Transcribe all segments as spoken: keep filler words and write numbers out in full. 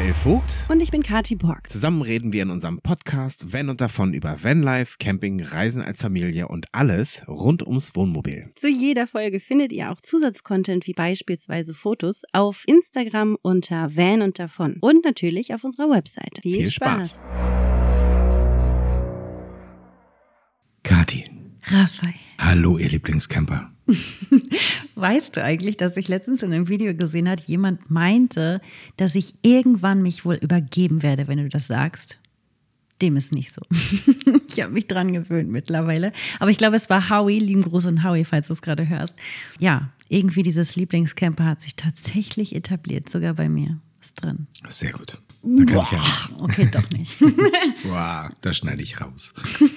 Raphael Vogt. Und ich bin Kati Borg. Zusammen reden wir in unserem Podcast Van und davon über Vanlife, Camping, Reisen als Familie und alles rund ums Wohnmobil. Zu jeder Folge findet ihr auch Zusatzcontent wie beispielsweise Fotos auf Instagram unter Van und davon und natürlich auf unserer Website. Viel, Viel Spaß. Spaß. Kati. Raphael. Hallo, ihr Lieblingscamper. Weißt du eigentlich, dass ich letztens in einem Video gesehen habe, jemand meinte, dass ich irgendwann mich wohl übergeben werde, wenn du das sagst? Dem ist nicht so. Ich habe mich dran gewöhnt mittlerweile. Aber ich glaube, es war Howie. Lieben Gruß an Howie, falls du es gerade hörst. Ja, irgendwie dieses Lieblingscamper hat sich tatsächlich etabliert, sogar bei mir. Ist drin. Sehr gut. Da kann ich ja. Okay, doch nicht. Boah, da schneide ich raus.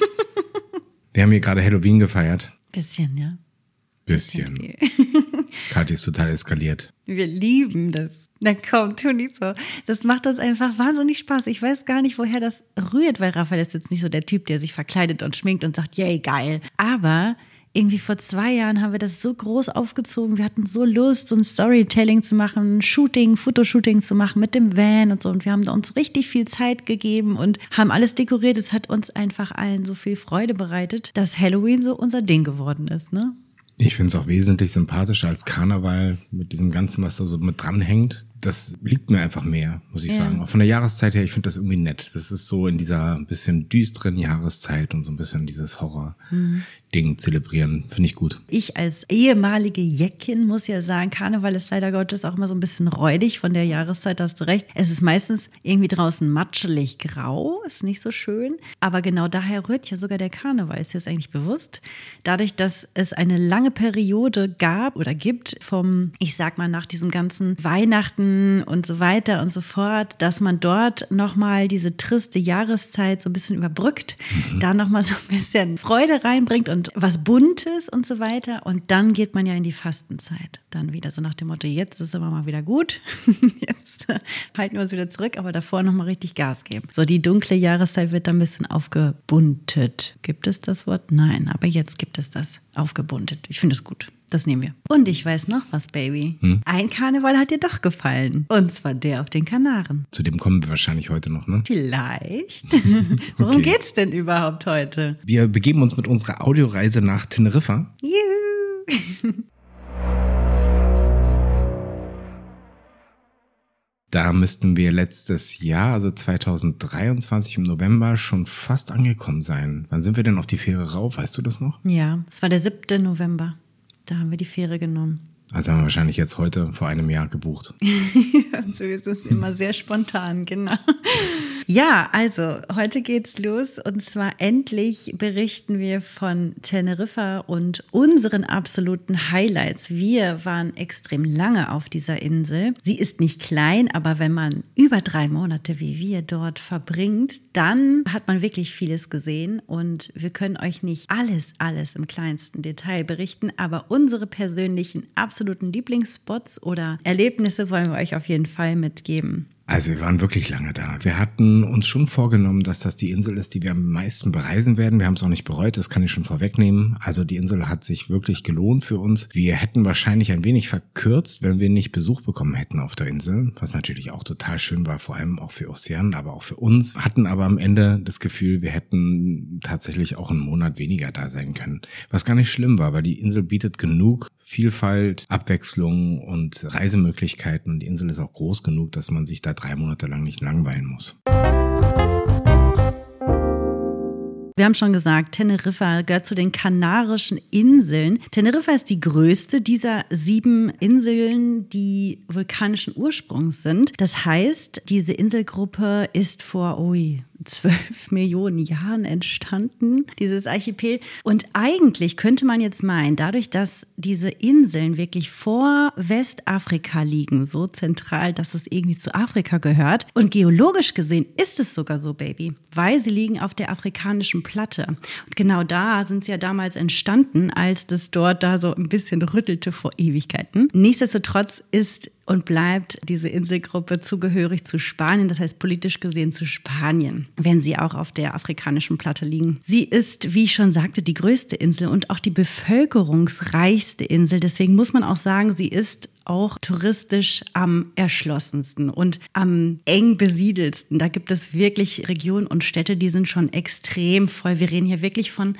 Wir haben hier gerade Halloween gefeiert. Bisschen, ja. Bisschen. Okay. Kathi ist total eskaliert. Wir lieben das. Na komm, tu nicht so. Das macht uns einfach wahnsinnig Spaß. Ich weiß gar nicht, woher das rührt, weil Raphael ist jetzt nicht so der Typ, der sich verkleidet und schminkt und sagt, yay, geil. Aber irgendwie vor zwei Jahren haben wir das so groß aufgezogen. Wir hatten so Lust, so ein Storytelling zu machen, ein Shooting, Fotoshooting zu machen mit dem Van und so. Und wir haben uns richtig viel Zeit gegeben und haben alles dekoriert. Es hat uns einfach allen so viel Freude bereitet, dass Halloween so unser Ding geworden ist, ne? Ich finde es auch wesentlich sympathischer als Karneval mit diesem Ganzen, was da so mit dranhängt. Das liegt mir einfach mehr, muss ich ja. sagen. Auch von der Jahreszeit her, ich finde das irgendwie nett. Das ist so in dieser ein bisschen düsteren Jahreszeit und so ein bisschen dieses Horror-Ding mhm. zelebrieren. Finde ich gut. Ich als ehemalige Jäckin muss ja sagen, Karneval ist leider Gottes auch immer so ein bisschen räudig von der Jahreszeit, da hast du recht. Es ist meistens irgendwie draußen matschelig grau, ist nicht so schön. Aber genau daher rührt ja sogar der Karneval, ist dir das eigentlich bewusst? Dadurch, dass es eine lange Periode gab oder gibt vom, ich sag mal, nach diesem ganzen Weihnachten und so weiter und so fort, dass man dort nochmal diese triste Jahreszeit so ein bisschen überbrückt, mhm. da nochmal so ein bisschen Freude reinbringt und was Buntes und so weiter. Und dann geht man ja in die Fastenzeit. Dann wieder so nach dem Motto, jetzt ist aber mal wieder gut. Jetzt halten wir uns wieder zurück, aber davor nochmal richtig Gas geben. So, die dunkle Jahreszeit wird dann ein bisschen aufgebuntet. Gibt es das Wort? Nein, aber jetzt gibt es das. Aufgebuntet. Ich finde es gut. Das nehmen wir. Und ich weiß noch was, Baby. Hm? Ein Karneval hat dir doch gefallen. Und zwar der auf den Kanaren. Zu dem kommen wir wahrscheinlich heute noch, ne? Vielleicht. Worum okay. geht's denn überhaupt heute? Wir begeben uns mit unserer Audioreise nach Teneriffa. Juhu. Da müssten wir letztes Jahr, also zwanzig dreiundzwanzig im November, schon fast angekommen sein. Wann sind wir denn auf die Fähre rauf? Weißt du das noch? Ja, es war der siebte November. Da haben wir die Fähre genommen. Also haben wir wahrscheinlich jetzt heute vor einem Jahr gebucht. Also wir sind immer sehr spontan, genau. Ja, also heute geht's los und zwar endlich berichten wir von Teneriffa und unseren absoluten Highlights. Wir waren extrem lange auf dieser Insel. Sie ist nicht klein, aber wenn man über drei Monate wie wir dort verbringt, dann hat man wirklich vieles gesehen und wir können euch nicht alles, alles im kleinsten Detail berichten, aber unsere persönlichen absoluten Lieblingsspots oder Erlebnisse wollen wir euch auf jeden Fall mitgeben. Also wir waren wirklich lange da. Wir hatten uns schon vorgenommen, dass das die Insel ist, die wir am meisten bereisen werden. Wir haben es auch nicht bereut, das kann ich schon vorwegnehmen. Also die Insel hat sich wirklich gelohnt für uns. Wir hätten wahrscheinlich ein wenig verkürzt, wenn wir nicht Besuch bekommen hätten auf der Insel, was natürlich auch total schön war, vor allem auch für Ocean, aber auch für uns. Hatten aber am Ende das Gefühl, wir hätten tatsächlich auch einen Monat weniger da sein können. Was gar nicht schlimm war, weil die Insel bietet genug Vielfalt, Abwechslung und Reisemöglichkeiten. Und die Insel ist auch groß genug, dass man sich da drei Monate lang nicht langweilen muss. Wir haben schon gesagt, Teneriffa gehört zu den Kanarischen Inseln. Teneriffa ist die größte dieser sieben Inseln, die vulkanischen Ursprungs sind. Das heißt, diese Inselgruppe ist vor, ui, zwölf Millionen Jahren entstanden, dieses Archipel. Und eigentlich könnte man jetzt meinen, dadurch, dass diese Inseln wirklich vor Westafrika liegen, so zentral, dass es irgendwie zu Afrika gehört. Und geologisch gesehen ist es sogar so, Baby, weil sie liegen auf der afrikanischen Platte. Und genau da sind sie ja damals entstanden, als das dort da so ein bisschen rüttelte vor Ewigkeiten. Nichtsdestotrotz ist und bleibt diese Inselgruppe zugehörig zu Spanien, das heißt politisch gesehen zu Spanien, wenn sie auch auf der afrikanischen Platte liegen. Sie ist, wie ich schon sagte, die größte Insel und auch die bevölkerungsreichste Insel. Deswegen muss man auch sagen, sie ist auch touristisch am erschlossensten und am eng besiedelsten. Da gibt es wirklich Regionen und Städte, die sind schon extrem voll. Wir reden hier wirklich von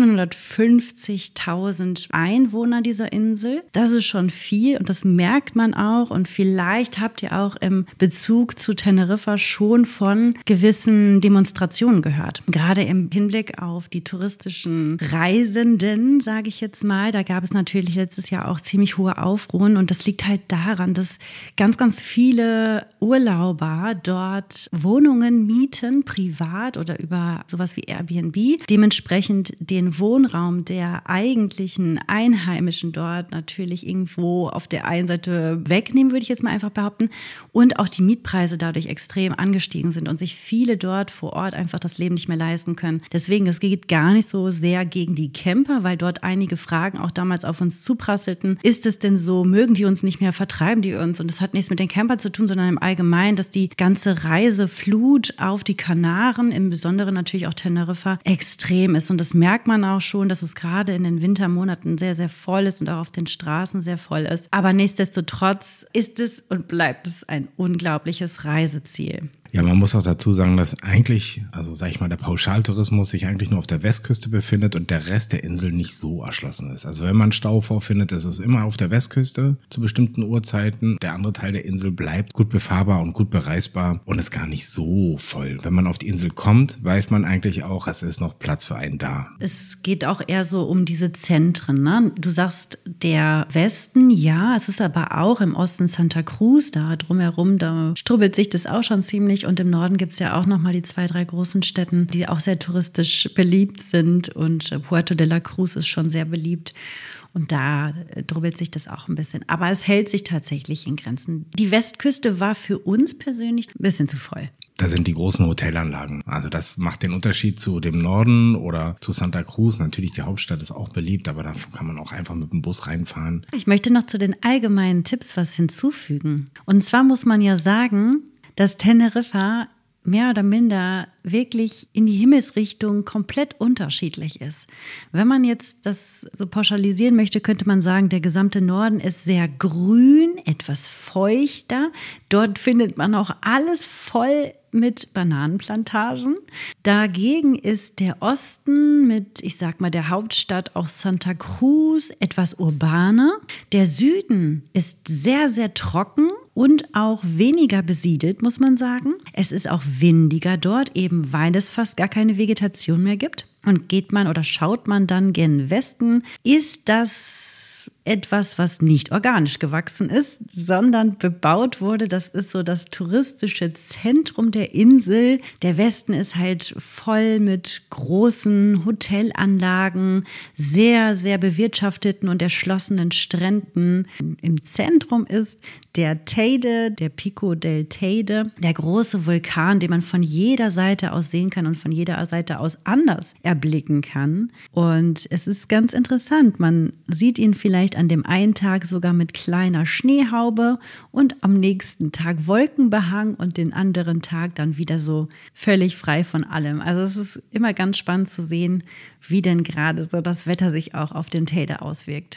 neunhundertfünfzigtausend Einwohnern dieser Insel. Das ist schon viel und das merkt man auch. Und vielleicht habt ihr auch im Bezug zu Teneriffa schon von gewissen Demonstrationen gehört. Gerade im Hinblick auf die touristischen Reisenden, sage ich jetzt mal, da gab es natürlich letztes Jahr auch ziemlich hohe Aufruhen. Und das liegt halt daran, dass ganz, ganz viele Urlauber dort Wohnungen mieten, privat oder über sowas wie Airbnb. Dementsprechend den Wohnraum der eigentlichen Einheimischen dort natürlich irgendwo auf der einen Seite wegnehmen, würde ich jetzt mal einfach behaupten. Und auch die Mietpreise dadurch extrem angestiegen sind und sich viele dort vor Ort einfach das Leben nicht mehr leisten können. Deswegen, es geht gar nicht so sehr gegen die Camper, weil dort einige Fragen auch damals auf uns zuprasselten. Ist es denn so, mögen die uns nicht mehr, vertreiben die uns? Und das hat nichts mit den Campern zu tun, sondern im Allgemeinen, dass die ganze Reiseflut auf die Kanaren, im Besonderen natürlich auch Teneriffa, extrem ist. Und das merkt man auch schon, dass es gerade in den Wintermonaten sehr, sehr voll ist und auch auf den Straßen sehr voll ist. Aber nichtsdestotrotz ist es und bleibt es ein unglaubliches Reiseziel. Ja, man muss auch dazu sagen, dass eigentlich, also sag ich mal, der Pauschaltourismus sich eigentlich nur auf der Westküste befindet und der Rest der Insel nicht so erschlossen ist. Also wenn man Stau vorfindet, ist es immer auf der Westküste zu bestimmten Uhrzeiten. Der andere Teil der Insel bleibt gut befahrbar und gut bereisbar und ist gar nicht so voll. Wenn man auf die Insel kommt, weiß man eigentlich auch, es ist noch Platz für einen da. Es geht auch eher so um diese Zentren, ne? Du sagst der Westen, ja, es ist aber auch im Osten Santa Cruz, da drumherum, da strubbelt sich das auch schon ziemlich. Und im Norden gibt es ja auch nochmal die zwei, drei großen Städten, die auch sehr touristisch beliebt sind. Und Puerto de la Cruz ist schon sehr beliebt. Und da drubbelt sich das auch ein bisschen. Aber es hält sich tatsächlich in Grenzen. Die Westküste war für uns persönlich ein bisschen zu voll. Da sind die großen Hotelanlagen. Also das macht den Unterschied zu dem Norden oder zu Santa Cruz. Natürlich, die Hauptstadt ist auch beliebt, aber da kann man auch einfach mit dem Bus reinfahren. Ich möchte noch zu den allgemeinen Tipps was hinzufügen. Und zwar muss man ja sagen, dass Teneriffa mehr oder minder wirklich in die Himmelsrichtung komplett unterschiedlich ist. Wenn man jetzt das so pauschalisieren möchte, könnte man sagen, der gesamte Norden ist sehr grün, etwas feuchter. Dort findet man auch alles voll mit Bananenplantagen. Dagegen ist der Osten mit, ich sag mal, der Hauptstadt auch Santa Cruz etwas urbaner. Der Süden ist sehr, sehr trocken und auch weniger besiedelt, muss man sagen. Es ist auch windiger dort, eben weil es fast gar keine Vegetation mehr gibt. Und geht man oder schaut man dann gen Westen, ist das etwas, was nicht organisch gewachsen ist, sondern bebaut wurde. Das ist so das touristische Zentrum der Insel. Der Westen ist halt voll mit großen Hotelanlagen, sehr, sehr bewirtschafteten und erschlossenen Stränden. Im Zentrum ist der Teide, der Pico del Teide, der große Vulkan, den man von jeder Seite aus sehen kann und von jeder Seite aus anders erblicken kann. Und es ist ganz interessant. Man sieht ihn vielleicht an dem einen Tag sogar mit kleiner Schneehaube und am nächsten Tag Wolkenbehang und den anderen Tag dann wieder so völlig frei von allem. Also es ist immer ganz spannend zu sehen, wie denn gerade so das Wetter sich auch auf den Teide auswirkt.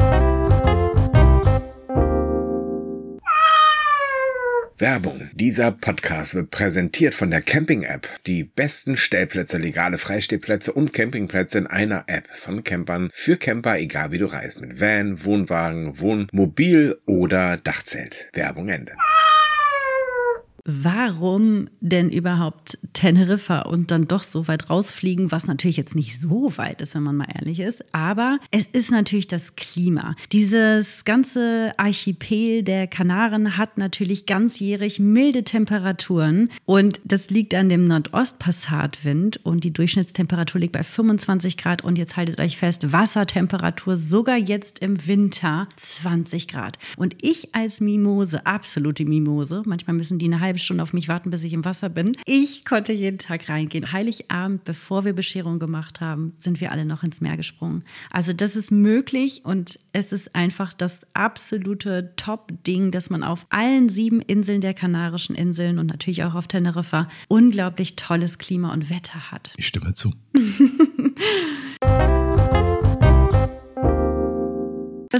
Werbung. Dieser Podcast wird präsentiert von der Camping-App. Die besten Stellplätze, legale Freistehplätze und Campingplätze in einer App von Campern für Camper, egal wie du reist. Mit Van, Wohnwagen, Wohnmobil oder Dachzelt. Werbung Ende. Warum denn überhaupt Teneriffa und dann doch so weit rausfliegen, was natürlich jetzt nicht so weit ist, wenn man mal ehrlich ist. Aber es ist natürlich das Klima. Dieses ganze Archipel der Kanaren hat natürlich ganzjährig milde Temperaturen. Und das liegt an dem Nordostpassatwind. Und die Durchschnittstemperatur liegt bei fünfundzwanzig Grad. Und jetzt haltet euch fest, Wassertemperatur sogar jetzt im Winter zwanzig Grad. Und ich als Mimose, absolute Mimose, manchmal müssen die eine halbe Stunde auf mich warten, bis ich im Wasser bin. Ich konnte jeden Tag reingehen. Heiligabend, bevor wir Bescherung gemacht haben, sind wir alle noch ins Meer gesprungen. Also das ist möglich und es ist einfach das absolute Top-Ding, dass man auf allen sieben Inseln der Kanarischen Inseln und natürlich auch auf Teneriffa unglaublich tolles Klima und Wetter hat. Ich stimme zu.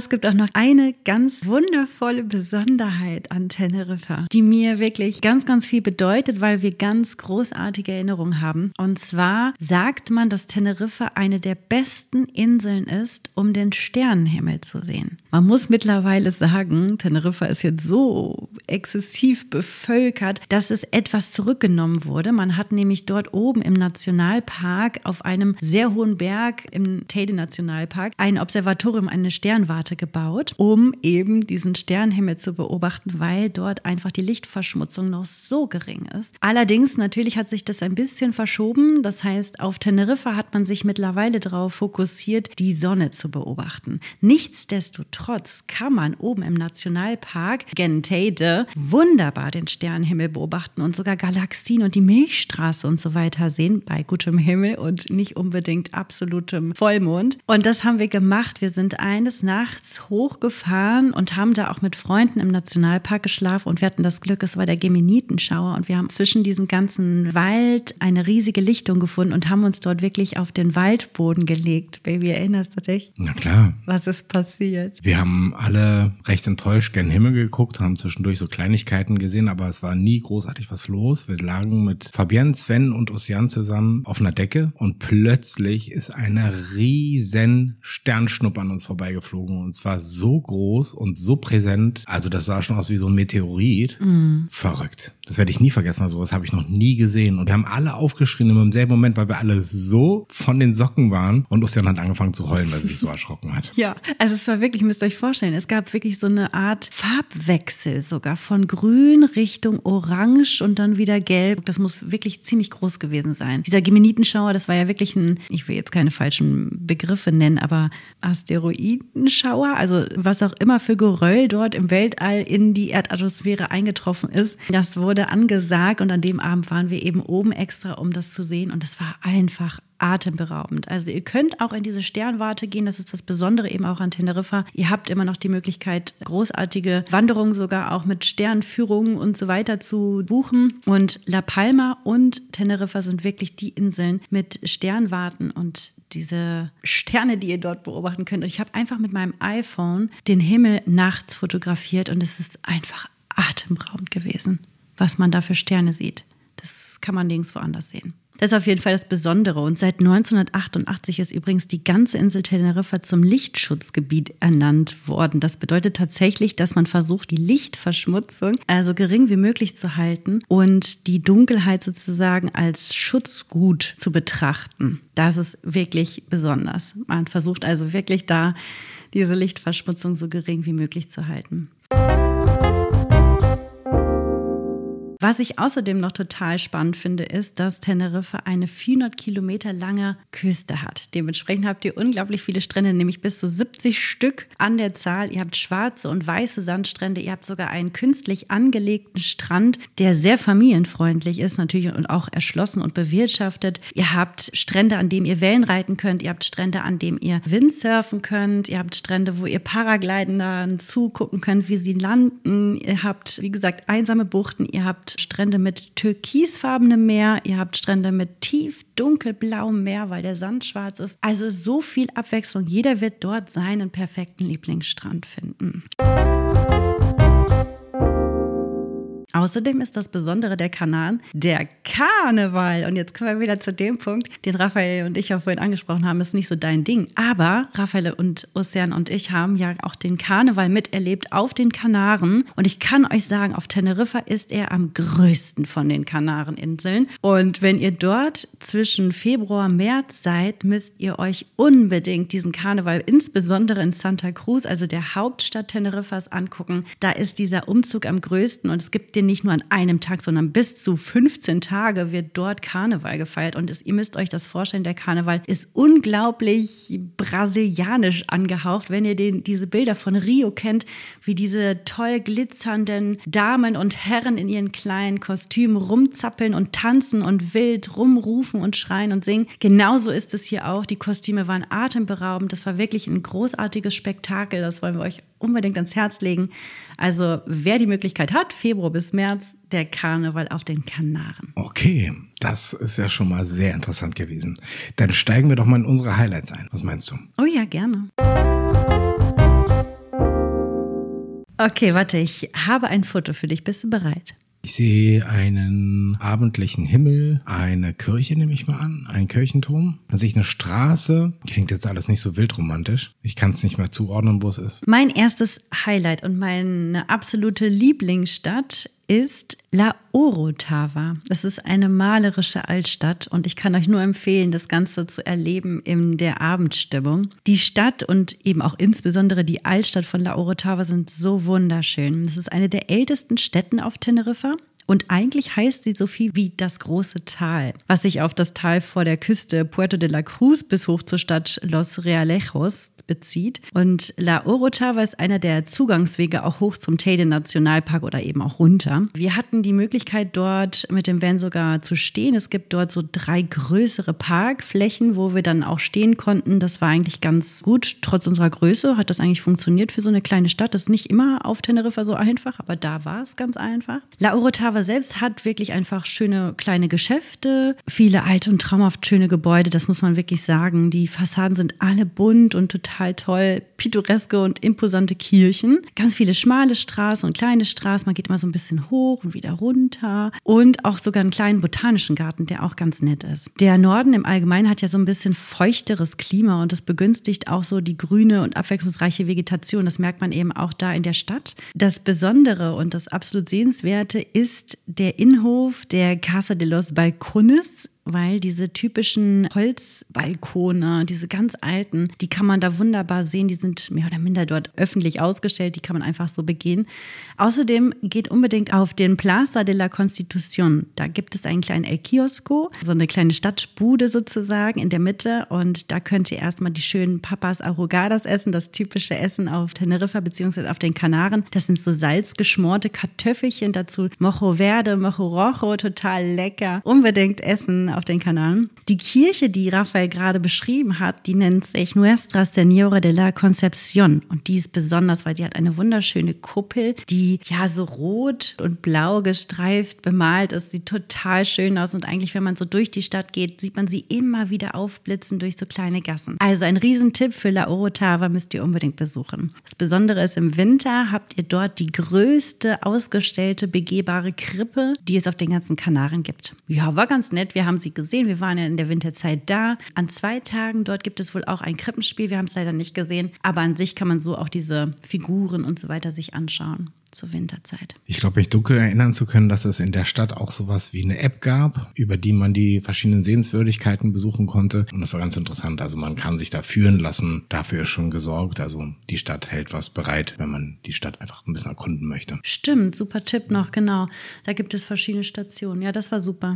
es gibt auch noch eine ganz wundervolle Besonderheit an Teneriffa, die mir wirklich ganz, ganz viel bedeutet, weil wir ganz großartige Erinnerungen haben. Und zwar sagt man, dass Teneriffa eine der besten Inseln ist, um den Sternenhimmel zu sehen. Man muss mittlerweile sagen, Teneriffa ist jetzt so exzessiv bevölkert, dass es etwas zurückgenommen wurde. Man hat nämlich dort oben im Nationalpark auf einem sehr hohen Berg im Teide-Nationalpark ein Observatorium, eine Sternwarte gebaut, um eben diesen Sternenhimmel zu beobachten, weil dort einfach die Lichtverschmutzung noch so gering ist. Allerdings, natürlich hat sich das ein bisschen verschoben. Das heißt, auf Teneriffa hat man sich mittlerweile darauf fokussiert, die Sonne zu beobachten. Nichtsdestotrotz kann man oben im Nationalpark Genteide wunderbar den Sternenhimmel beobachten und sogar Galaxien und die Milchstraße und so weiter sehen bei gutem Himmel und nicht unbedingt absolutem Vollmond. Und das haben wir gemacht. Wir sind eines Nachts hochgefahren und haben da auch mit Freunden im Nationalpark geschlafen und wir hatten das Glück, es war der Gemenitenschauer und wir haben zwischen diesem ganzen Wald eine riesige Lichtung gefunden und haben uns dort wirklich auf den Waldboden gelegt. Baby, erinnerst du dich? Na klar. Was ist passiert? Wir haben alle recht enttäuscht gen Himmel geguckt, haben zwischendurch so Kleinigkeiten gesehen, aber es war nie großartig was los. Wir lagen mit Fabienne, Sven und Ossian zusammen auf einer Decke und plötzlich ist eine riesen Sternschnuppe an uns vorbeigeflogen und zwar so groß und so präsent, also das sah schon aus wie so ein Meteorit. Mm. Verrückt. Das werde ich nie vergessen, weil sowas habe ich noch nie gesehen. Und wir haben alle aufgeschrien im selben Moment, weil wir alle so von den Socken waren. Und Ossian hat angefangen zu heulen, weil sie sich so erschrocken hat. Ja, also es war wirklich, müsst ihr euch vorstellen, es gab wirklich so eine Art Farbwechsel sogar von grün Richtung orange und dann wieder gelb. Das muss wirklich ziemlich groß gewesen sein. Dieser Gemenitenschauer, das war ja wirklich ein, ich will jetzt keine falschen Begriffe nennen, aber Asteroidenschauer, also was auch immer für Geröll dort im Weltall in die Erdatmosphäre eingetroffen ist, das wurde angesagt und an dem Abend waren wir eben oben extra, um das zu sehen und das war einfach atemberaubend. Also ihr könnt auch in diese Sternwarte gehen, das ist das Besondere eben auch an Teneriffa. Ihr habt immer noch die Möglichkeit, großartige Wanderungen sogar auch mit Sternführungen und so weiter zu buchen. Und La Palma und Teneriffa sind wirklich die Inseln mit Sternwarten und diese Sterne, die ihr dort beobachten könnt. Und ich habe einfach mit meinem iPhone den Himmel nachts fotografiert und es ist einfach atemberaubend gewesen, was man da für Sterne sieht. Das kann man nirgendwo anders sehen. Das ist auf jeden Fall das Besondere. Und seit neunzehnhundertachtundachtzig ist übrigens die ganze Insel Teneriffa zum Lichtschutzgebiet ernannt worden. Das bedeutet tatsächlich, dass man versucht, die Lichtverschmutzung also gering wie möglich zu halten und die Dunkelheit sozusagen als Schutzgut zu betrachten. Das ist wirklich besonders. Man versucht also wirklich da, diese Lichtverschmutzung so gering wie möglich zu halten. Was ich außerdem noch total spannend finde, ist, dass Teneriffa eine vierhundert Kilometer lange Küste hat. Dementsprechend habt ihr unglaublich viele Strände, nämlich bis zu siebzig Stück an der Zahl. Ihr habt schwarze und weiße Sandstrände. Ihr habt sogar einen künstlich angelegten Strand, der sehr familienfreundlich ist natürlich und auch erschlossen und bewirtschaftet. Ihr habt Strände, an denen ihr Wellen reiten könnt. Ihr habt Strände, an denen ihr Windsurfen könnt. Ihr habt Strände, wo ihr Paraglidern zugucken könnt, wie sie landen. Ihr habt, wie gesagt, einsame Buchten. Ihr habt Strände mit türkisfarbenem Meer, ihr habt Strände mit tief dunkelblauem Meer, weil der Sand schwarz ist. Also so viel Abwechslung. Jeder wird dort seinen perfekten Lieblingsstrand finden. Außerdem ist das Besondere der Kanaren der Karneval. Und jetzt kommen wir wieder zu dem Punkt, den Raphael und ich ja vorhin angesprochen haben, ist nicht so dein Ding. Aber Raphael und Ossian und ich haben ja auch den Karneval miterlebt auf den Kanaren. Und ich kann euch sagen, auf Teneriffa ist er am größten von den Kanareninseln. Und wenn ihr dort zwischen Februar und März seid, müsst ihr euch unbedingt diesen Karneval, insbesondere in Santa Cruz, also der Hauptstadt Teneriffas, angucken. Da ist dieser Umzug am größten und es gibt den nicht nur an einem Tag, sondern bis zu fünfzehn Tage wird dort Karneval gefeiert. Und es, ihr müsst euch das vorstellen, der Karneval ist unglaublich brasilianisch angehaucht. Wenn ihr den, diese Bilder von Rio kennt, wie diese toll glitzernden Damen und Herren in ihren kleinen Kostümen rumzappeln und tanzen und wild rumrufen und schreien und singen. Genauso ist es hier auch. Die Kostüme waren atemberaubend. Das war wirklich ein großartiges Spektakel. Das wollen wir euch unbedingt ans Herz legen. Also wer die Möglichkeit hat, Februar bis März, der Karneval auf den Kanaren. Okay, das ist ja schon mal sehr interessant gewesen. Dann steigen wir doch mal in unsere Highlights ein. Was meinst du? Oh ja, gerne. Okay, warte, ich habe ein Foto für dich. Bist du bereit? Ich sehe einen abendlichen Himmel, eine Kirche nehme ich mal an, einen Kirchenturm. Dann sehe ich eine Straße. Klingt jetzt alles nicht so wild romantisch. Ich kann es nicht mehr zuordnen, wo es ist. Mein erstes Highlight und meine absolute Lieblingsstadt ist La Orotava. Das ist eine malerische Altstadt und ich kann euch nur empfehlen, das Ganze zu erleben in der Abendstimmung. Die Stadt und eben auch insbesondere die Altstadt von La Orotava sind so wunderschön. Das ist eine der ältesten Städten auf Teneriffa. Und eigentlich heißt sie so viel wie das große Tal, was sich auf das Tal vor der Küste Puerto de la Cruz bis hoch zur Stadt Los Realejos bezieht. Und La Orotava ist einer der Zugangswege auch hoch zum Teide Nationalpark oder eben auch runter. Wir hatten die Möglichkeit, dort mit dem Van sogar zu stehen. Es gibt dort so drei größere Parkflächen, wo wir dann auch stehen konnten. Das war eigentlich ganz gut. Trotz unserer Größe hat das eigentlich funktioniert für so eine kleine Stadt. Das ist nicht immer auf Teneriffa so einfach, aber da war es ganz einfach. La Orotava selbst hat wirklich einfach schöne kleine Geschäfte, viele alte und traumhaft schöne Gebäude, das muss man wirklich sagen. Die Fassaden sind alle bunt und total toll, pittoreske und imposante Kirchen. Ganz viele schmale Straßen und kleine Straßen, man geht immer so ein bisschen hoch und wieder runter. Und auch sogar einen kleinen botanischen Garten, der auch ganz nett ist. Der Norden im Allgemeinen hat ja so ein bisschen feuchteres Klima und das begünstigt auch so die grüne und abwechslungsreiche Vegetation. Das merkt man eben auch da in der Stadt. Das Besondere und das absolut Sehenswerte ist der Innenhof der Casa de los Balcones, weil diese typischen Holzbalkone, diese ganz alten, die kann man da wunderbar sehen, die sind mehr oder minder dort öffentlich ausgestellt, die kann man einfach so begehen. Außerdem geht unbedingt auf den Plaza de la Constitución, da gibt es einen kleinen El Kiosco, so eine kleine Stadtbude sozusagen in der Mitte und da könnt ihr erstmal die schönen Papas Arrugadas essen, das typische Essen auf Teneriffa bzw. auf den Kanaren. Das sind so salzgeschmorte Kartoffelchen, dazu Mojo Verde, Mojo Rojo, total lecker. Unbedingt essen auf den Kanaren. Die Kirche, die Raphael gerade beschrieben hat, die nennt sich Nuestra Señora de la Concepción und die ist besonders, weil die hat eine wunderschöne Kuppel, die ja so rot und blau gestreift bemalt ist, sieht total schön aus und eigentlich, wenn man so durch die Stadt geht, sieht man sie immer wieder aufblitzen durch so kleine Gassen. Also ein Riesentipp für La Orotava müsst ihr unbedingt besuchen. Das Besondere ist, im Winter habt ihr dort die größte ausgestellte begehbare Krippe, die es auf den ganzen Kanaren gibt. Ja, war ganz nett. Wir haben sie gesehen. Wir waren ja in der Winterzeit da. An zwei Tagen dort gibt es wohl auch ein Krippenspiel. Wir haben es leider nicht gesehen. Aber an sich kann man so auch diese Figuren und so weiter sich anschauen zur Winterzeit. Ich glaube, mich dunkel erinnern zu können, dass es in der Stadt auch sowas wie eine App gab, über die man die verschiedenen Sehenswürdigkeiten besuchen konnte. Und das war ganz interessant. Also man kann sich da führen lassen. Dafür ist schon gesorgt. Also die Stadt hält was bereit, wenn man die Stadt einfach ein bisschen erkunden möchte. Stimmt, super Tipp noch, genau. Da gibt es verschiedene Stationen. Ja, das war super.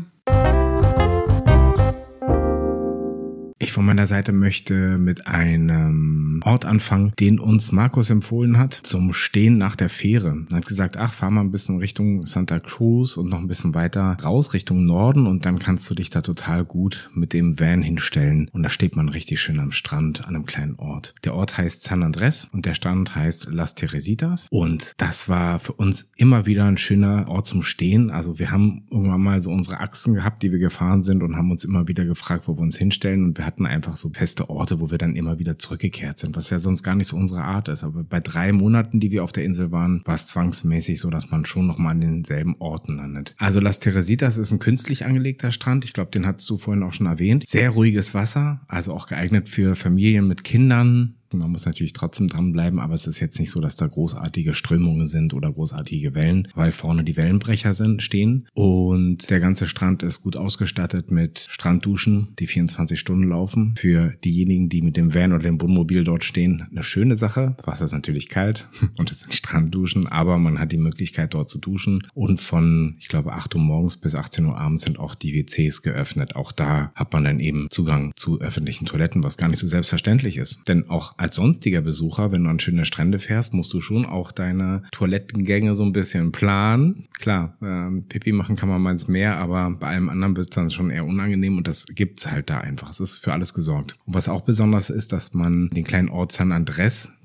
Ich von meiner Seite möchte mit einem Ort anfangen, den uns Markus empfohlen hat, zum Stehen nach der Fähre. Er hat gesagt, ach, fahr mal ein bisschen Richtung Santa Cruz und noch ein bisschen weiter raus Richtung Norden und dann kannst du dich da total gut mit dem Van hinstellen. Und da steht man richtig schön am Strand an einem kleinen Ort. Der Ort heißt San Andrés und der Strand heißt Las Teresitas. Und das war für uns immer wieder ein schöner Ort zum Stehen. Also wir haben irgendwann mal so unsere Achsen gehabt, die wir gefahren sind und haben uns immer wieder gefragt, wo wir uns hinstellen. Und wir hatten einfach so feste Orte, wo wir dann immer wieder zurückgekehrt sind, was ja sonst gar nicht so unsere Art ist. Aber bei drei Monaten, die wir auf der Insel waren, war es zwangsmäßig so, dass man schon nochmal an denselben Orten landet. Also Las Teresitas ist ein künstlich angelegter Strand. Ich glaube, den hattest du vorhin auch schon erwähnt. Sehr ruhiges Wasser, also auch geeignet für Familien mit Kindern. Man muss natürlich trotzdem dranbleiben, aber es ist jetzt nicht so, dass da großartige Strömungen sind oder großartige Wellen, weil vorne die Wellenbrecher sind, stehen. Und der ganze Strand ist gut ausgestattet mit Strandduschen, die vierundzwanzig Stunden laufen. Für diejenigen, die mit dem Van oder dem Wohnmobil dort stehen, eine schöne Sache. Das Wasser ist natürlich kalt und es sind Strandduschen, aber man hat die Möglichkeit, dort zu duschen. Und von, ich glaube, acht Uhr morgens bis achtzehn Uhr abends sind auch die W Cs geöffnet. Auch da hat man dann eben Zugang zu öffentlichen Toiletten, was gar nicht so selbstverständlich ist. Denn auch als sonstiger Besucher, wenn du an schöne Strände fährst, musst du schon auch deine Toilettengänge so ein bisschen planen. Klar, äh, Pipi machen kann man mal ins Meer, aber bei allem anderen wird es dann schon eher unangenehm und das gibt's halt da einfach. Es ist für alles gesorgt. Und was auch besonders ist, dass man den kleinen Ort San Andrés,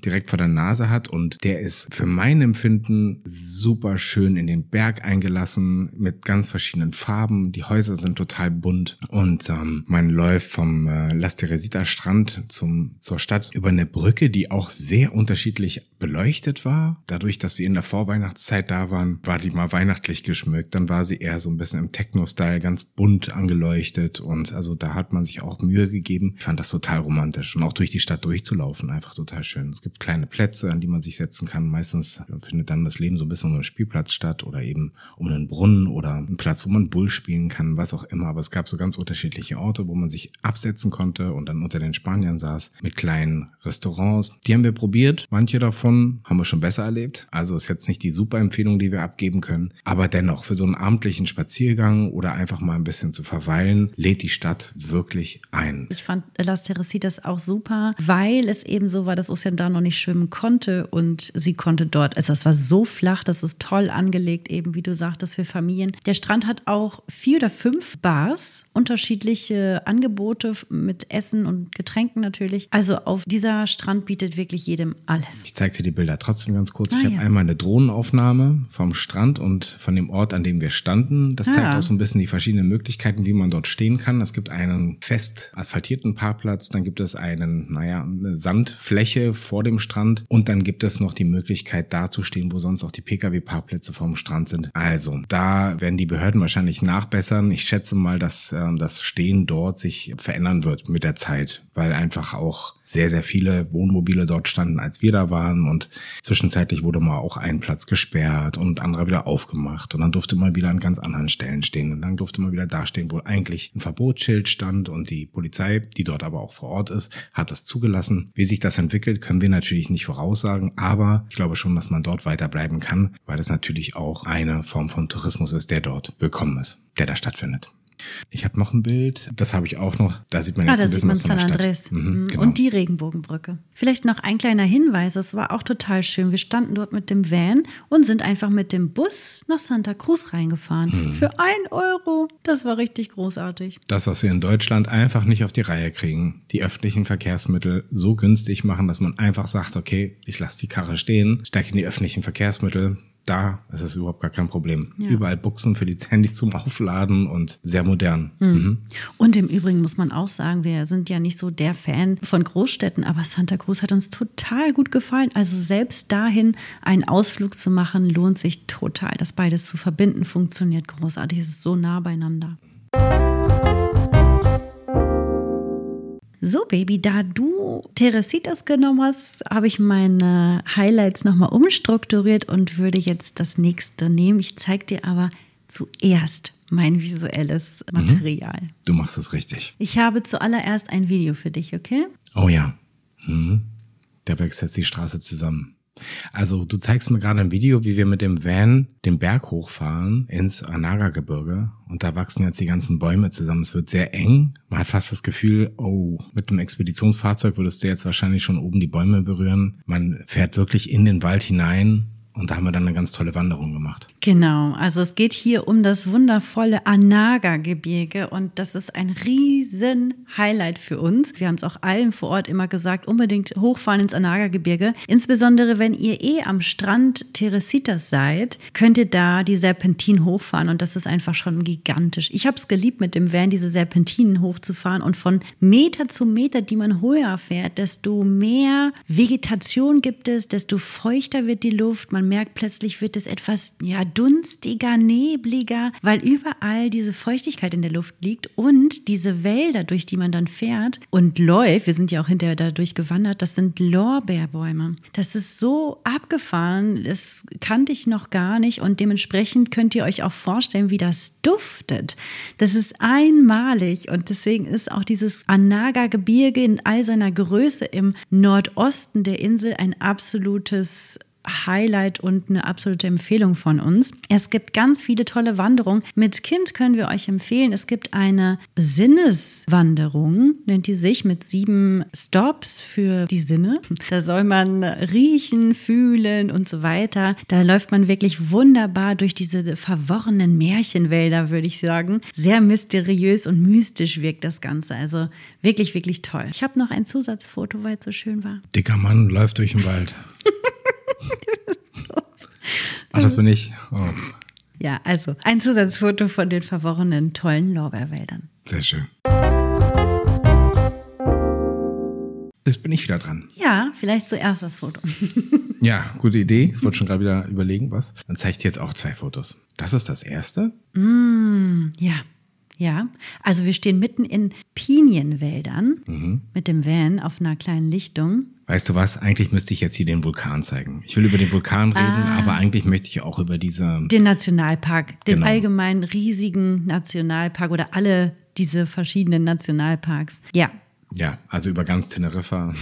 direkt vor der Nase hat und der ist für mein Empfinden super schön in den Berg eingelassen mit ganz verschiedenen Farben. Die Häuser sind total bunt und ähm, man läuft vom äh, Las Teresita Strand zum zur Stadt über eine Brücke, die auch sehr unterschiedlich beleuchtet war. Dadurch, dass wir in der Vorweihnachtszeit da waren, war die mal weihnachtlich geschmückt. Dann war sie eher so ein bisschen im Techno-Style, ganz bunt angeleuchtet und also da hat man sich auch Mühe gegeben. Ich fand das total romantisch und auch durch die Stadt durchzulaufen, einfach total schön. Es gibt kleine Plätze, an die man sich setzen kann. Meistens findet dann das Leben so ein bisschen um einen Spielplatz statt oder eben um einen Brunnen oder einen Platz, wo man Bull spielen kann, was auch immer. Aber es gab so ganz unterschiedliche Orte, wo man sich absetzen konnte und dann unter den Spaniern saß mit kleinen Restaurants. Die haben wir probiert. Manche davon haben wir schon besser erlebt. Also ist jetzt nicht die super Empfehlung, die wir abgeben können. Aber dennoch, für so einen abendlichen Spaziergang oder einfach mal ein bisschen zu verweilen, lädt die Stadt wirklich ein. Ich fand Las Teresitas auch super, weil es eben so war, dass Ocean da noch nicht schwimmen konnte und sie konnte dort, also es war so flach, das ist toll angelegt, eben wie du sagtest, für Familien. Der Strand hat auch vier oder fünf Bars, unterschiedliche Angebote mit Essen und Getränken natürlich. Also auf dieser Strand bietet wirklich jedem alles. Ich zeig dir die Bilder trotzdem ganz kurz. Ah, ich habe ja. einmal eine Drohnenaufnahme vom Strand und von dem Ort, an dem wir standen. Das zeigt Ah. auch so ein bisschen die verschiedenen Möglichkeiten, wie man dort stehen kann. Es gibt einen fest asphaltierten Parkplatz, dann gibt es einen, naja, eine Sandfläche vor dem Strand und dann gibt es noch die Möglichkeit, da zu stehen, wo sonst auch die Pkw-Parkplätze vom Strand sind. Also, da werden die Behörden wahrscheinlich nachbessern. Ich schätze mal, dass äh, das Stehen dort sich verändern wird mit der Zeit, weil einfach auch sehr, sehr viele Wohnmobile dort standen, als wir da waren und zwischenzeitlich wurde mal auch ein Platz gesperrt und anderer wieder aufgemacht und dann durfte man wieder an ganz anderen Stellen stehen und dann durfte man wieder da stehen, wo eigentlich ein Verbotsschild stand und die Polizei, die dort aber auch vor Ort ist, hat das zugelassen. Wie sich das entwickelt, können wir natürlich nicht voraussagen, aber ich glaube schon, dass man dort weiterbleiben kann, weil es natürlich auch eine Form von Tourismus ist, der dort willkommen ist, der da stattfindet. Ich habe noch ein Bild, das habe ich auch noch, da sieht man Ah, jetzt da ein sieht bisschen man was von San der Andrés Stadt. Mhm, genau. und die Regenbogenbrücke. Vielleicht noch ein kleiner Hinweis, das war auch total schön. Wir standen dort mit dem Van und sind einfach mit dem Bus nach Santa Cruz reingefahren. Mhm. Für ein Euro. Das war richtig großartig. Das, was wir in Deutschland einfach nicht auf die Reihe kriegen, die öffentlichen Verkehrsmittel so günstig machen, dass man einfach sagt, okay, ich lasse die Karre stehen, steige in die öffentlichen Verkehrsmittel. Da ist es überhaupt gar kein Problem. Ja. Überall Buchsen für die Handys zum Aufladen und sehr modern. Mhm. Mhm. Und im Übrigen muss man auch sagen, wir sind ja nicht so der Fan von Großstädten, aber Santa Cruz hat uns total gut gefallen. Also selbst dahin einen Ausflug zu machen, lohnt sich total. Das beides zu verbinden, funktioniert großartig. Es ist so nah beieinander. So, Baby, da du Teresitas genommen hast, habe ich meine Highlights nochmal umstrukturiert und würde jetzt das nächste nehmen. Ich zeige dir aber zuerst mein visuelles Material. Mhm. Du machst es richtig. Ich habe zuallererst ein Video für dich, okay? Oh ja. Mhm. Da wächst jetzt die Straße zusammen. Also du zeigst mir gerade ein Video, wie wir mit dem Van den Berg hochfahren ins Anaga-Gebirge und da wachsen jetzt die ganzen Bäume zusammen. Es wird sehr eng. Man hat fast das Gefühl, oh, mit einem Expeditionsfahrzeug würdest du jetzt wahrscheinlich schon oben die Bäume berühren. Man fährt wirklich in den Wald hinein. Und da haben wir dann eine ganz tolle Wanderung gemacht. Genau, also es geht hier um das wundervolle Anaga-Gebirge und das ist ein riesen Highlight für uns. Wir haben es auch allen vor Ort immer gesagt, unbedingt hochfahren ins Anaga-Gebirge. Insbesondere, wenn ihr eh am Strand Teresitas seid, könnt ihr da die Serpentinen hochfahren und das ist einfach schon gigantisch. Ich habe es geliebt, mit dem Van diese Serpentinen hochzufahren und von Meter zu Meter, die man höher fährt, desto mehr Vegetation gibt es, desto feuchter wird die Luft. Man merkt plötzlich, wird es etwas ja, dunstiger, nebliger, weil überall diese Feuchtigkeit in der Luft liegt und diese Wälder, durch die man dann fährt und läuft, wir sind ja auch hinterher dadurch gewandert, das sind Lorbeerbäume. Das ist so abgefahren, das kannte ich noch gar nicht und dementsprechend könnt ihr euch auch vorstellen, wie das duftet. Das ist einmalig und deswegen ist auch dieses Anaga-Gebirge in all seiner Größe im Nordosten der Insel ein absolutes Highlight und eine absolute Empfehlung von uns. Es gibt ganz viele tolle Wanderungen. Mit Kind können wir euch empfehlen. Es gibt eine Sinneswanderung, nennt die sich, mit sieben Stops für die Sinne. Da soll man riechen, fühlen und so weiter. Da läuft man wirklich wunderbar durch diese verworrenen Märchenwälder, würde ich sagen. Sehr mysteriös und mystisch wirkt das Ganze. Also wirklich, wirklich toll. Ich habe noch ein Zusatzfoto, weil es so schön war. Dicker Mann läuft durch den Wald. Ach, das bin ich. Oh. Ja, also ein Zusatzfoto von den verworrenen, tollen Lorbeerwäldern. Sehr schön. Jetzt bin ich wieder dran. Ja, vielleicht zuerst das Foto. Ja, gute Idee. Ich wollte schon gerade wieder überlegen, was. Dann zeige ich dir jetzt auch zwei Fotos. Das ist das erste. Mm, ja. Ja, also wir stehen mitten in Pinienwäldern mhm. mit dem Van auf einer kleinen Lichtung. Weißt du was, eigentlich müsste ich jetzt hier den Vulkan zeigen. Ich will über den Vulkan reden, ah. aber eigentlich möchte ich auch über diese... Den Nationalpark, den genau. allgemeinen riesigen Nationalpark oder alle diese verschiedenen Nationalparks. Ja. Ja, also über ganz Teneriffa.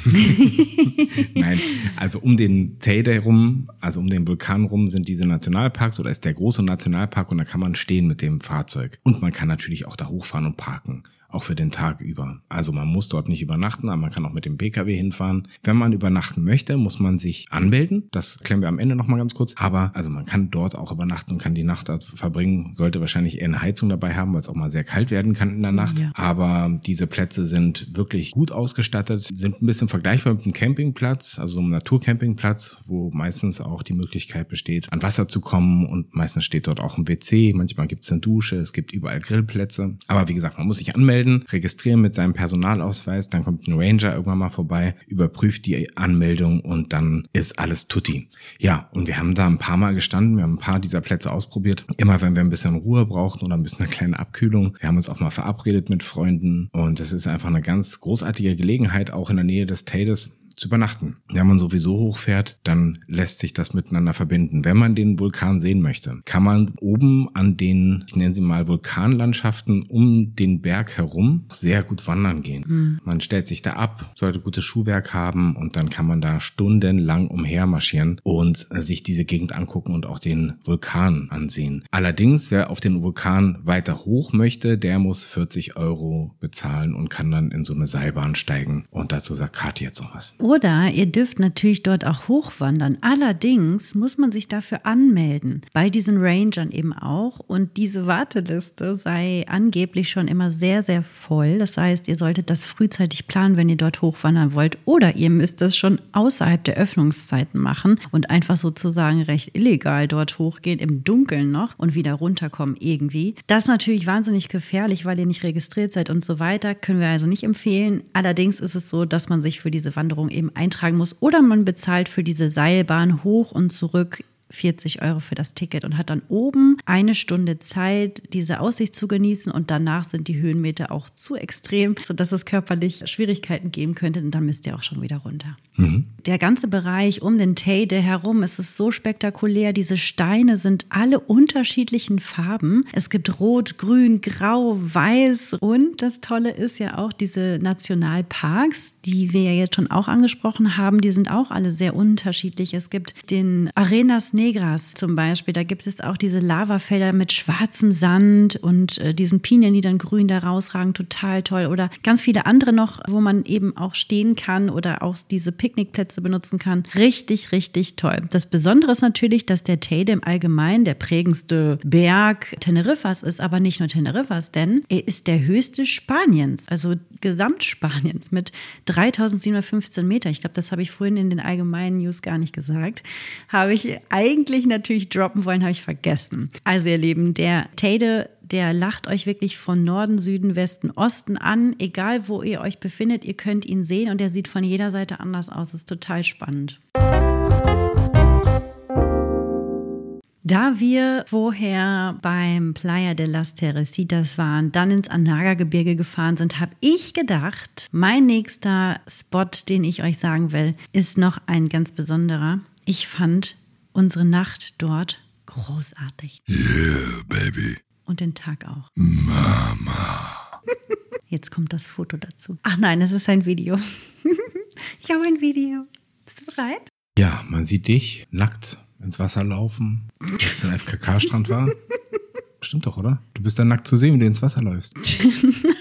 Nein, also um den Teide herum, also um den Vulkan rum sind diese Nationalparks oder ist der große Nationalpark und da kann man stehen mit dem Fahrzeug. Und man kann natürlich auch da hochfahren und parken. Auch für den Tag über. Also man muss dort nicht übernachten, aber man kann auch mit dem P K W hinfahren. Wenn man übernachten möchte, muss man sich anmelden. Das klären wir am Ende nochmal ganz kurz. Aber also man kann dort auch übernachten und kann die Nacht dort verbringen. Sollte wahrscheinlich eher eine Heizung dabei haben, weil es auch mal sehr kalt werden kann in der Nacht. Ja. Aber diese Plätze sind wirklich gut ausgestattet, sind ein bisschen vergleichbar mit einem Campingplatz, also so einem Naturcampingplatz, wo meistens auch die Möglichkeit besteht, an Wasser zu kommen und meistens steht dort auch ein W C. Manchmal gibt es eine Dusche, es gibt überall Grillplätze. Aber wie gesagt, man muss sich anmelden. Registrieren mit seinem Personalausweis, dann kommt ein Ranger irgendwann mal vorbei, überprüft die Anmeldung und dann ist alles tutti. Ja, und wir haben da ein paar Mal gestanden, wir haben ein paar dieser Plätze ausprobiert. Immer wenn wir ein bisschen Ruhe brauchten oder ein bisschen eine kleine Abkühlung. Wir haben uns auch mal verabredet mit Freunden und das ist einfach eine ganz großartige Gelegenheit, auch in der Nähe des Teides zu übernachten. Wenn man sowieso hochfährt, dann lässt sich das miteinander verbinden. Wenn man den Vulkan sehen möchte, kann man oben an den, ich nenne sie mal Vulkanlandschaften um den Berg herum sehr gut wandern gehen. Mhm. Man stellt sich da ab, sollte gutes Schuhwerk haben und dann kann man da stundenlang umher marschieren und sich diese Gegend angucken und auch den Vulkan ansehen. Allerdings, wer auf den Vulkan weiter hoch möchte, der muss vierzig Euro bezahlen und kann dann in so eine Seilbahn steigen. Und dazu sagt Kathi jetzt noch was. Oder ihr dürft natürlich dort auch hochwandern. Allerdings muss man sich dafür anmelden. Bei diesen Rangern eben auch. Und diese Warteliste sei angeblich schon immer sehr, sehr voll. Das heißt, ihr solltet das frühzeitig planen, wenn ihr dort hochwandern wollt. Oder ihr müsst es schon außerhalb der Öffnungszeiten machen und einfach sozusagen recht illegal dort hochgehen, im Dunkeln noch und wieder runterkommen irgendwie. Das ist natürlich wahnsinnig gefährlich, weil ihr nicht registriert seid und so weiter. Können wir also nicht empfehlen. Allerdings ist es so, dass man sich für diese Wanderung eben eintragen muss oder man bezahlt für diese Seilbahn hoch und zurück vierzig Euro für das Ticket und hat dann oben eine Stunde Zeit, diese Aussicht zu genießen und danach sind die Höhenmeter auch zu extrem, sodass es körperlich Schwierigkeiten geben könnte und dann müsst ihr auch schon wieder runter. Mhm. Der ganze Bereich um den Teide herum, es ist so spektakulär, diese Steine sind alle unterschiedlichen Farben. Es gibt Rot, Grün, Grau, Weiß und das Tolle ist ja auch diese Nationalparks, die wir ja jetzt schon auch angesprochen haben, die sind auch alle sehr unterschiedlich. Es gibt den Arenas Negras zum Beispiel, da gibt es auch diese Lavafelder mit schwarzem Sand und äh, diesen Pinien, die dann grün da rausragen, total toll. Oder ganz viele andere noch, wo man eben auch stehen kann oder auch diese Picknickplätze benutzen kann. Richtig, richtig toll. Das Besondere ist natürlich, dass der Teide im Allgemeinen der prägendste Berg Teneriffas ist, aber nicht nur Teneriffas, denn er ist der höchste Spaniens, also Gesamtspaniens mit dreitausendsiebenhundertfünfzehn Meter. Ich glaube, das habe ich vorhin in den allgemeinen News gar nicht gesagt. Habe ich eigentlich natürlich droppen wollen, habe ich vergessen. Also ihr Lieben, der Teide, der lacht euch wirklich von Norden, Süden, Westen, Osten an. Egal, wo ihr euch befindet, ihr könnt ihn sehen und er sieht von jeder Seite anders aus. Das ist total spannend. Da wir vorher beim Playa de las Teresitas waren, dann ins Anaga-Gebirge gefahren sind, habe ich gedacht, mein nächster Spot, den ich euch sagen will, ist noch ein ganz besonderer. Ich fand unsere Nacht dort großartig. Yeah, baby. Und den Tag auch. Mama. Jetzt kommt das Foto dazu. Ach nein, es ist ein Video. Ich habe ein Video. Bist du bereit? Ja, man sieht dich nackt ins Wasser laufen, als es ein F K K-Strand war. Stimmt doch, oder? Du bist dann nackt zu sehen, wenn du ins Wasser läufst. Nein.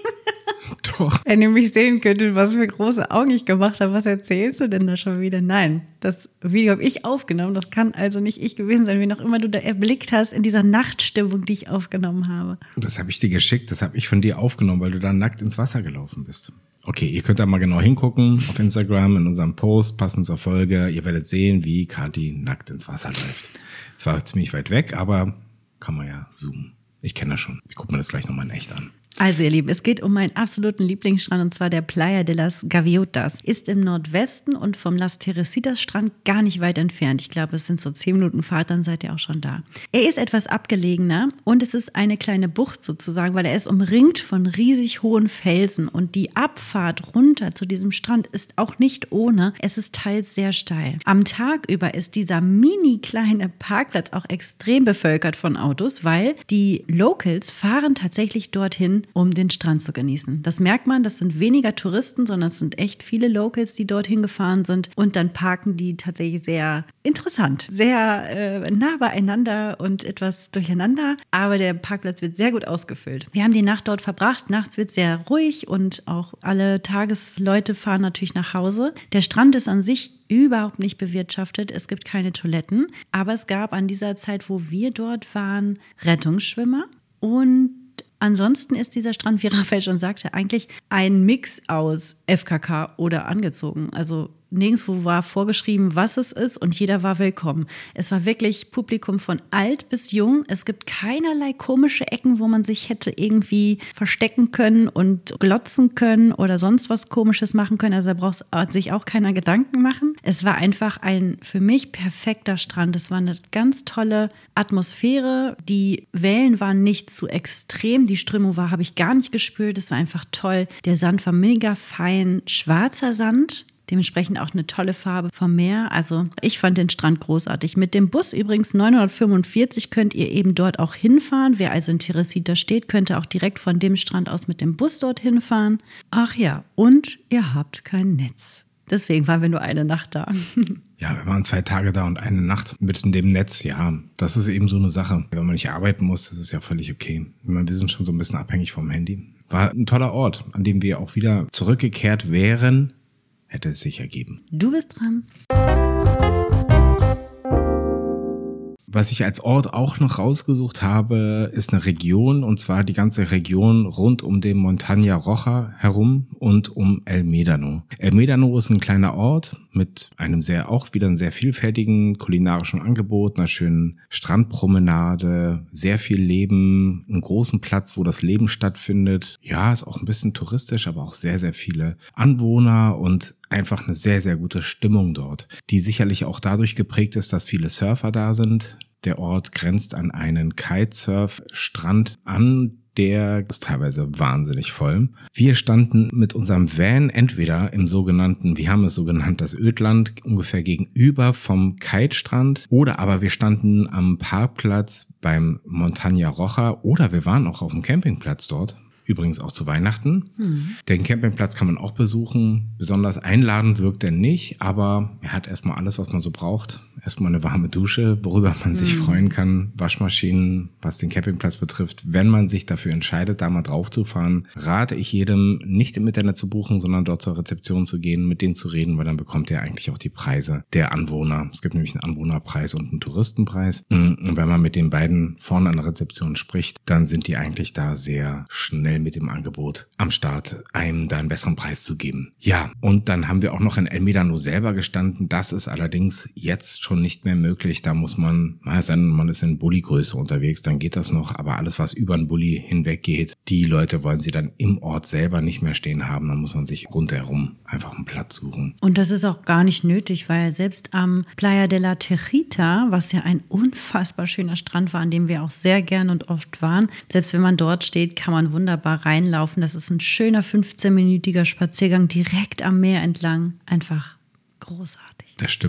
Doch. Wenn ihr mich sehen könntet, was für große Augen ich gemacht habe, was erzählst du denn da schon wieder? Nein, das Video habe ich aufgenommen. Das kann also nicht ich gewesen sein, wen auch immer du da erblickt hast in dieser Nachtstimmung, die ich aufgenommen habe. Das habe ich dir geschickt, das habe ich von dir aufgenommen, weil du dann nackt ins Wasser gelaufen bist. Okay, ihr könnt da mal genau hingucken auf Instagram in unserem Post, passend zur Folge. Ihr werdet sehen, wie Kathi nackt ins Wasser läuft. Zwar ziemlich weit weg, aber kann man ja zoomen. Ich kenne das schon. Ich gucke mir das gleich nochmal in echt an. Also ihr Lieben, es geht um meinen absoluten Lieblingsstrand und zwar der Playa de las Gaviotas. Ist im Nordwesten und vom Las Teresitas Strand gar nicht weit entfernt. Ich glaube, es sind so zehn Minuten Fahrt, dann seid ihr auch schon da. Er ist etwas abgelegener und es ist eine kleine Bucht sozusagen, weil er ist umringt von riesig hohen Felsen und die Abfahrt runter zu diesem Strand ist auch nicht ohne. Es ist teils sehr steil. Am Tag über ist dieser mini kleine Parkplatz auch extrem bevölkert von Autos, weil die Locals fahren tatsächlich dorthin, um den Strand zu genießen. Das merkt man, das sind weniger Touristen, sondern es sind echt viele Locals, die dorthin gefahren sind und dann parken die tatsächlich sehr interessant, sehr äh, nah beieinander und etwas durcheinander, aber der Parkplatz wird sehr gut ausgefüllt. Wir haben die Nacht dort verbracht, nachts wird sehr ruhig und auch alle Tagesleute fahren natürlich nach Hause. Der Strand ist an sich überhaupt nicht bewirtschaftet, es gibt keine Toiletten, aber es gab an dieser Zeit, wo wir dort waren, Rettungsschwimmer und ansonsten ist dieser Strand, wie Raphael schon sagte, eigentlich ein Mix aus F K K oder angezogen. Also nirgendwo war vorgeschrieben, was es ist und jeder war willkommen. Es war wirklich Publikum von alt bis jung. Es gibt keinerlei komische Ecken, wo man sich hätte irgendwie verstecken können und glotzen können oder sonst was Komisches machen können. Also da braucht sich auch keiner Gedanken machen. Es war einfach ein für mich perfekter Strand. Es war eine ganz tolle Atmosphäre. Die Wellen waren nicht zu extrem. Die Strömung war, habe ich gar nicht gespürt. Es war einfach toll. Der Sand war mega fein. Schwarzer Sand. Dementsprechend auch eine tolle Farbe vom Meer. Also ich fand den Strand großartig. Mit dem Bus übrigens neunhundertfünfundvierzig könnt ihr eben dort auch hinfahren. Wer also in Teresita steht, könnte auch direkt von dem Strand aus mit dem Bus dorthin fahren. Ach ja, und ihr habt kein Netz. Deswegen waren wir nur eine Nacht da. Ja, wir waren zwei Tage da und eine Nacht mit in dem Netz. Ja, das ist eben so eine Sache. Wenn man nicht arbeiten muss, das ist ja völlig okay. Ich meine, wir sind schon so ein bisschen abhängig vom Handy. War ein toller Ort, an dem wir auch wieder zurückgekehrt wären. Hätte es sich ergeben. Du bist dran. Was ich als Ort auch noch rausgesucht habe, ist eine Region, und zwar die ganze Region rund um den Montaña Roja herum und um El Médano. El Médano ist ein kleiner Ort mit einem sehr, auch wieder einem sehr vielfältigen kulinarischen Angebot, einer schönen Strandpromenade, sehr viel Leben, einen großen Platz, wo das Leben stattfindet. Ja, ist auch ein bisschen touristisch, aber auch sehr, sehr viele Anwohner und einfach eine sehr, sehr gute Stimmung dort, die sicherlich auch dadurch geprägt ist, dass viele Surfer da sind. Der Ort grenzt an einen Kitesurf-Strand an, der ist teilweise wahnsinnig voll. Wir standen mit unserem Van entweder im sogenannten, wir haben es so genannt, das Ödland, ungefähr gegenüber vom Kitestrand, oder aber wir standen am Parkplatz beim Montaña Roja oder wir waren auch auf dem Campingplatz dort. Übrigens auch zu Weihnachten. Hm. Den Campingplatz kann man auch besuchen. Besonders einladend wirkt er nicht, aber er hat erstmal alles, was man so braucht. Erstmal eine warme Dusche, worüber man hm. sich freuen kann. Waschmaschinen, was den Campingplatz betrifft. Wenn man sich dafür entscheidet, da mal drauf zu fahren, rate ich jedem, nicht im Internet zu buchen, sondern dort zur Rezeption zu gehen, mit denen zu reden, weil dann bekommt ihr eigentlich auch die Preise der Anwohner. Es gibt nämlich einen Anwohnerpreis und einen Touristenpreis. Und wenn man mit den beiden vorne an der Rezeption spricht, dann sind die eigentlich da sehr schnell mit dem Angebot am Start, einem da einen besseren Preis zu geben. Ja, und dann haben wir auch noch in El Médano selber gestanden. Das ist allerdings jetzt schon nicht mehr möglich. Da muss man, na, man ist in Bulli-Größe unterwegs, dann geht das noch. Aber alles, was über den Bulli hinweg geht, die Leute wollen sie dann im Ort selber nicht mehr stehen haben. Dann muss man sich rundherum einfach einen Platz suchen. Und das ist auch gar nicht nötig, weil selbst am Playa de la Terita, was ja ein unfassbar schöner Strand war, an dem wir auch sehr gern und oft waren, selbst wenn man dort steht, kann man wunderbar reinlaufen. Das ist ein schöner fünfzehnminütiger Spaziergang direkt am Meer entlang. Einfach großartig. Das stimmt.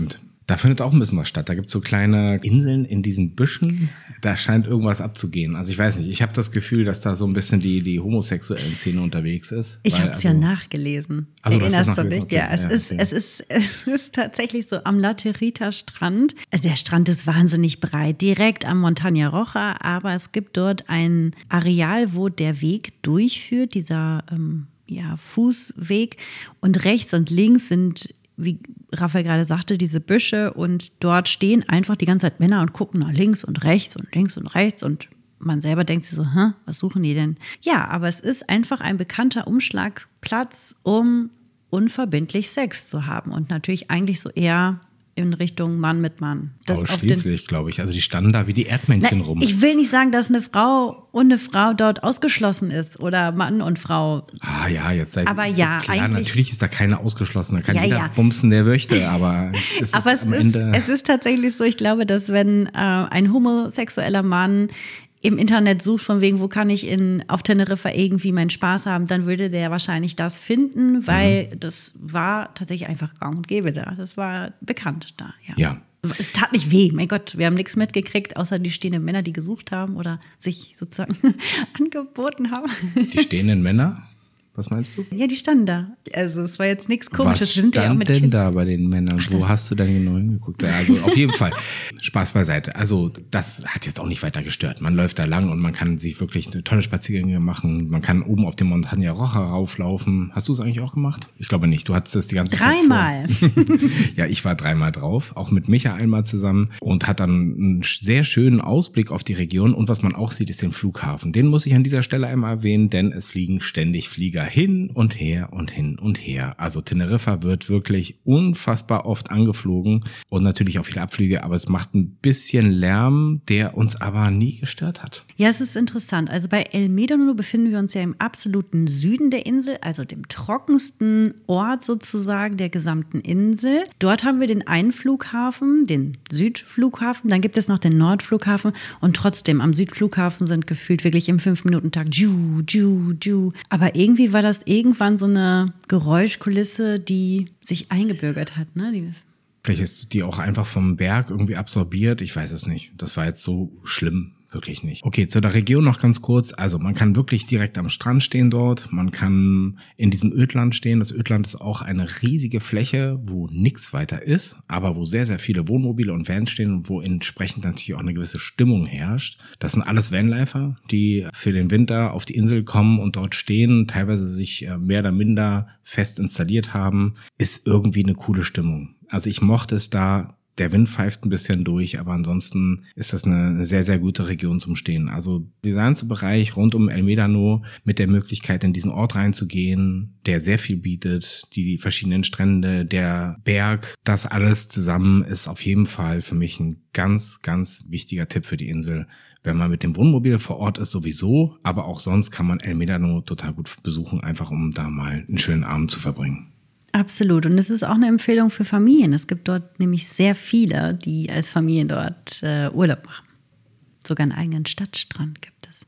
Da findet auch ein bisschen was statt. Da gibt es so kleine Inseln in diesen Büschen. Da scheint irgendwas abzugehen. Also ich weiß nicht, ich habe das Gefühl, dass da so ein bisschen die, die homosexuellen Szene unterwegs ist. Ich habe es also, ja nachgelesen. Also Erinnerst du du dich? okay. Ja, es, ja, ist, okay. es, ist, es ist tatsächlich so am Laterita Strand. Also der Strand ist wahnsinnig breit, direkt am Montaña Roja, aber es gibt dort ein Areal, wo der Weg durchführt, dieser ähm, ja, Fußweg. Und rechts und links sind, wie Raphael gerade sagte, diese Büsche und dort stehen einfach die ganze Zeit Männer und gucken nach links und rechts und links und rechts und man selber denkt sich so, hä, was suchen die denn? Ja, aber es ist einfach ein bekannter Umschlagplatz, um unverbindlich Sex zu haben und natürlich eigentlich so eher in Richtung Mann mit Mann. Das Ausschließlich, glaube ich. Also die standen da wie die Erdmännchen Na, rum. Ich will nicht sagen, dass eine Frau und eine Frau dort ausgeschlossen ist oder Mann und Frau. Ah ja, jetzt sei Aber ja, klar, eigentlich- natürlich ist da keine ausgeschlossen. Da kann Ja, jeder ja. bumsen, der möchte, aber das Aber ist es am ist, Ende... es ist tatsächlich so, ich glaube, dass wenn äh, ein homosexueller Mann im Internet sucht, von wegen, wo kann ich in, auf Teneriffa irgendwie meinen Spaß haben, dann würde der wahrscheinlich das finden, weil mhm. das war tatsächlich einfach gang und gäbe da. Das war bekannt da, ja. Ja. Es tat nicht weh, mein Gott, wir haben nichts mitgekriegt, außer die stehenden Männer, die gesucht haben oder sich sozusagen angeboten haben. Die stehenden Männer? Was meinst du? Ja, die standen da. Also es war jetzt nichts Komisches. Was Wir sind ja auch stand mit denn Kind- da bei den Männern? Wo hast du denn genau hingeguckt? Also auf jeden Fall, Spaß beiseite. Also das hat jetzt auch nicht weiter gestört. Man läuft da lang und man kann sich wirklich tolle Spaziergänge machen. Man kann oben auf dem Montaña Roja rauflaufen. Hast du es eigentlich auch gemacht? Ich glaube nicht. Du hattest das die ganze Dreimal. Zeit vor. Ja, ich war dreimal drauf, auch mit Micha einmal zusammen und hat dann einen sehr schönen Ausblick auf die Region. Und was man auch sieht, ist den Flughafen. Den muss ich an dieser Stelle einmal erwähnen, denn es fliegen ständig Flieger hin und her und hin und her. Also Teneriffa wird wirklich unfassbar oft angeflogen und natürlich auch viele Abflüge, aber es macht ein bisschen Lärm, der uns aber nie gestört hat. Ja, es ist interessant. Also bei El Médano befinden wir uns ja im absoluten Süden der Insel, also dem trockensten Ort sozusagen der gesamten Insel. Dort haben wir den einen Flughafen, den Südflughafen, dann gibt es noch den Nordflughafen und trotzdem am Südflughafen sind gefühlt wirklich im fünf-Minuten-Takt Ju, Ju, Ju. Aber irgendwie war das irgendwann so eine Geräuschkulisse, die sich eingebürgert hat, ne? Die Vielleicht ist die auch einfach vom Berg irgendwie absorbiert. Ich weiß es nicht. Das war jetzt so schlimm. Wirklich nicht. Okay, zu der Region noch ganz kurz. Also man kann wirklich direkt am Strand stehen dort. Man kann in diesem Ödland stehen. Das Ödland ist auch eine riesige Fläche, wo nichts weiter ist, aber wo sehr, sehr viele Wohnmobile und Vans stehen und wo entsprechend natürlich auch eine gewisse Stimmung herrscht. Das sind alles Vanlifer, die für den Winter auf die Insel kommen und dort stehen, teilweise sich mehr oder minder fest installiert haben. Ist irgendwie eine coole Stimmung. Also ich mochte es da. Der Wind pfeift ein bisschen durch, aber ansonsten ist das eine sehr, sehr gute Region zum Stehen. Also dieser ganze Bereich rund um El Médano mit der Möglichkeit, in diesen Ort reinzugehen, der sehr viel bietet, die verschiedenen Strände, der Berg, das alles zusammen ist auf jeden Fall für mich ein ganz, ganz wichtiger Tipp für die Insel. Wenn man mit dem Wohnmobil vor Ort ist, sowieso, aber auch sonst kann man El Médano total gut besuchen, einfach um da mal einen schönen Abend zu verbringen. Absolut. Und es ist auch eine Empfehlung für Familien. Es gibt dort nämlich sehr viele, die als Familien dort äh, Urlaub machen. Sogar einen eigenen Stadtstrand gibt es.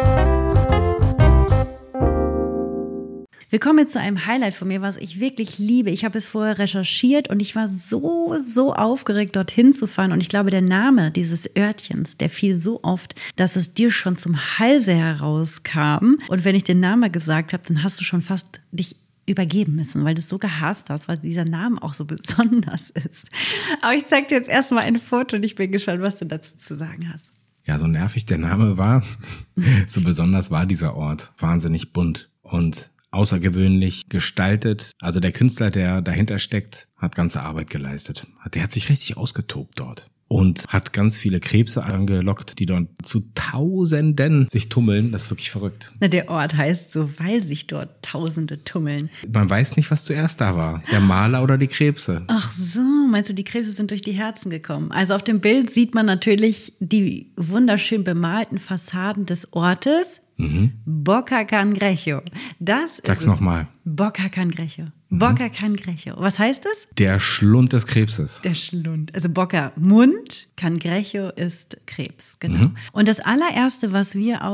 Wir kommen jetzt zu einem Highlight von mir, was ich wirklich liebe. Ich habe es vorher recherchiert und ich war so, so aufgeregt, dorthin zu fahren. Und ich glaube, der Name dieses Örtchens, der fiel so oft, dass es dir schon zum Halse herauskam. Und wenn ich den Namen gesagt habe, dann hast du schon fast dich übergeben müssen, weil du es so gehasst hast, weil dieser Name auch so besonders ist. Aber ich zeige dir jetzt erstmal ein Foto und ich bin gespannt, was du dazu zu sagen hast. Ja, so nervig der Name war, so besonders war dieser Ort. Wahnsinnig bunt und außergewöhnlich gestaltet. Also der Künstler, der dahinter steckt, hat ganze Arbeit geleistet. Der hat sich richtig ausgetobt dort. Und hat ganz viele Krebse angelockt, die dort zu Tausenden sich tummeln. Das ist wirklich verrückt. Na, der Ort heißt so, weil sich dort Tausende tummeln. Man weiß nicht, was zuerst da war. Der Maler oder die Krebse. Ach so, meinst du, die Krebse sind durch die Herzen gekommen? Also auf dem Bild sieht man natürlich die wunderschön bemalten Fassaden des Ortes. Mhm. Boca Cangrejo. Das Sag's ist nochmal. Boca Cangrejo. Boca Cangrejo. Was heißt das? Der Schlund des Krebses. Der Schlund. Also Boca Mund, Cangrejo ist Krebs, genau. Mhm. Und das allererste, was wir auf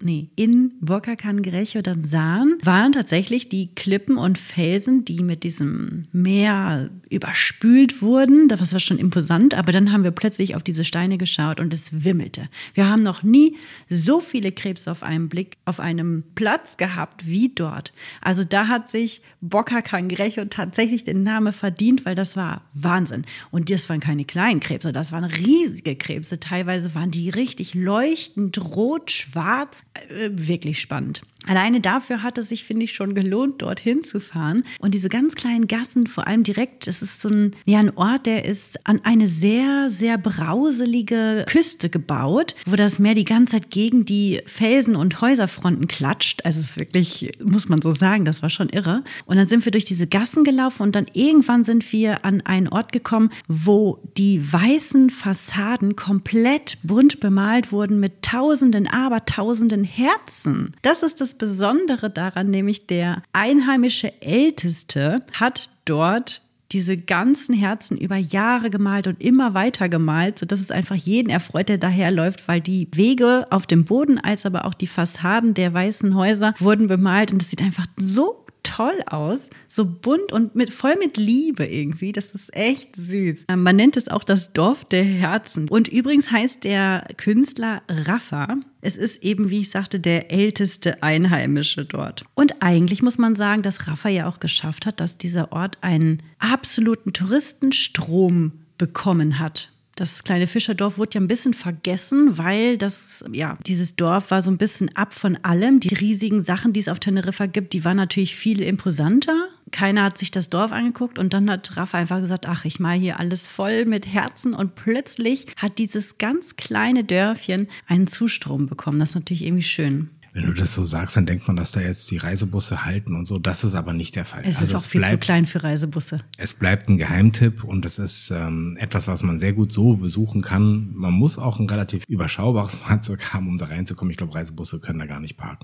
nee, in Boca Cangrejo dann sahen, waren tatsächlich die Klippen und Felsen, die mit diesem Meer überspült wurden. Das war schon imposant, aber dann haben wir plötzlich auf diese Steine geschaut und es wimmelte. Wir haben noch nie so viele Krebse auf einem Blick, auf einem Platz gehabt wie dort. Also da hat sich Boca Cangrejo tatsächlich den Namen verdient, weil das war Wahnsinn. Und das waren keine kleinen Krebse, das waren riesige Krebse. Teilweise waren die richtig leuchtend rot, schwarz. Äh, wirklich spannend. Alleine dafür hat es sich, finde ich, schon gelohnt, dorthin zu fahren. Und diese ganz kleinen Gassen, vor allem direkt, es ist so ein, ja, ein Ort, der ist an eine sehr, sehr brauselige Küste gebaut, wo das Meer die ganze Zeit gegen die Felsen und Häuserfronten klatscht. Also es ist wirklich, muss man so sagen, das war schon irre. Und dann sind wir durch diese Gassen gelaufen und dann irgendwann sind wir an einen Ort gekommen, wo die weißen Fassaden komplett bunt bemalt wurden mit tausenden, abertausenden Herzen. Das ist das Besondere daran, nämlich der einheimische Älteste hat dort diese ganzen Herzen über Jahre gemalt und immer weiter gemalt, sodass es einfach jeden erfreut, der daherläuft, weil die Wege auf dem Boden als aber auch die Fassaden der weißen Häuser wurden bemalt und es sieht einfach so toll aus, so bunt und mit, voll mit Liebe irgendwie. Das ist echt süß. Man nennt es auch das Dorf der Herzen. Und übrigens heißt der Künstler Rafa. Es ist eben, wie ich sagte, der älteste Einheimische dort. Und eigentlich muss man sagen, dass Rafa ja auch geschafft hat, dass dieser Ort einen absoluten Touristenstrom bekommen hat. Das kleine Fischerdorf wurde ja ein bisschen vergessen, weil das, ja, dieses Dorf war so ein bisschen ab von allem. Die riesigen Sachen, die es auf Teneriffa gibt, die waren natürlich viel imposanter. Keiner hat sich das Dorf angeguckt und dann hat Rafa einfach gesagt, ach, ich mal hier alles voll mit Herzen und plötzlich hat dieses ganz kleine Dörfchen einen Zustrom bekommen. Das ist natürlich irgendwie schön. Wenn du das so sagst, dann denkt man, dass da jetzt die Reisebusse halten und so. Das ist aber nicht der Fall. Es also ist auch es viel bleibt, zu klein für Reisebusse. Es bleibt ein Geheimtipp und es ist ähm, etwas, was man sehr gut so besuchen kann. Man muss auch ein relativ überschaubares Fahrzeug haben, um da reinzukommen. Ich glaube, Reisebusse können da gar nicht parken.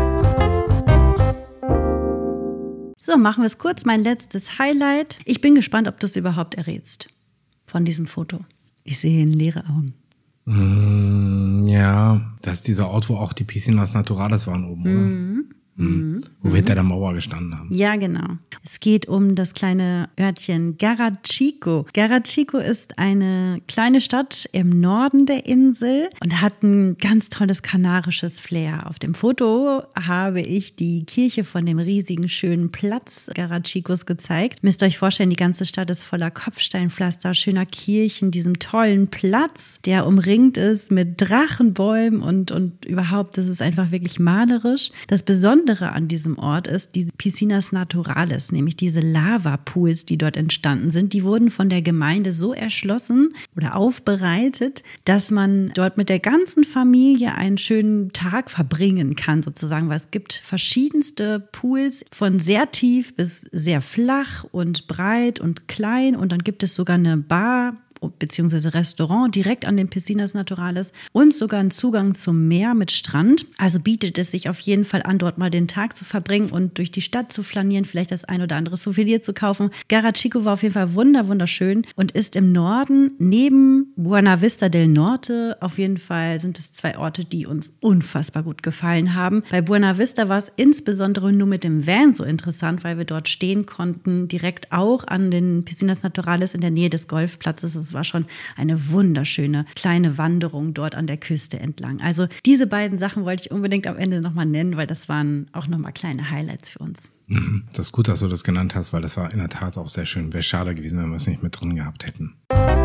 So, machen wir es kurz. Mein letztes Highlight. Ich bin gespannt, ob du es überhaupt errätst von diesem Foto. Ich sehe leere Augen. Mm, ja, das ist dieser Ort, wo auch die Piscinas Naturales waren oben, oder? Mhm. Mhm. Wo wir hinter der Mauer gestanden haben. Ja, genau. Es geht um das kleine Örtchen Garachico. Garachico ist eine kleine Stadt im Norden der Insel und hat ein ganz tolles kanarisches Flair. Auf dem Foto habe ich die Kirche von dem riesigen, schönen Platz Garachicos gezeigt. Müsst ihr euch vorstellen, die ganze Stadt ist voller Kopfsteinpflaster, schöner Kirchen, diesem tollen Platz, der umringt ist mit Drachenbäumen und, und überhaupt, das ist einfach wirklich malerisch. Das Besondere an diesem Ort ist die Piscinas Naturales, nämlich diese Lavapools, die dort entstanden sind. Die wurden von der Gemeinde so erschlossen oder aufbereitet, dass man dort mit der ganzen Familie einen schönen Tag verbringen kann, sozusagen. Weil es gibt verschiedenste Pools von sehr tief bis sehr flach und breit und klein. Und dann gibt es sogar eine Bar beziehungsweise Restaurant direkt an den Piscinas Naturales und sogar einen Zugang zum Meer mit Strand. Also bietet es sich auf jeden Fall an, dort mal den Tag zu verbringen und durch die Stadt zu flanieren, vielleicht das ein oder andere Souvenir zu kaufen. Garachico war auf jeden Fall wunder, wunderschön und ist im Norden neben Buena Vista del Norte. Auf jeden Fall sind es zwei Orte, die uns unfassbar gut gefallen haben. Bei Buena Vista war es insbesondere nur mit dem Van so interessant, weil wir dort stehen konnten, direkt auch an den Piscinas Naturales in der Nähe des Golfplatzes. Es war schon eine wunderschöne kleine Wanderung dort an der Küste entlang. Also diese beiden Sachen wollte ich unbedingt am Ende nochmal nennen, weil das waren auch nochmal kleine Highlights für uns. Das ist gut, dass du das genannt hast, weil das war in der Tat auch sehr schön. Wäre schade gewesen, wenn wir es nicht mit drin gehabt hätten.